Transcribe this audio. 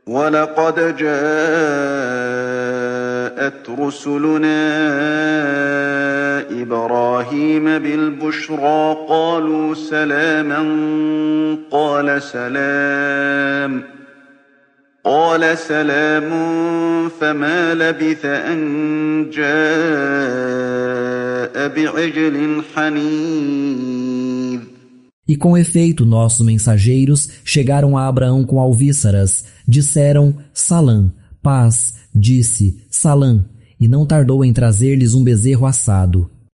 ولقد جاءت رسلنا إبراهيم بالبشرى قالوا سلاما قال سلام فما لبث أن جاء بعجل حنيذ. E com efeito nossos mensageiros chegaram a Abraão com alvíçaras, disseram Salã, paz, disse Salã, e não tardou em trazer-lhes um bezerro assado.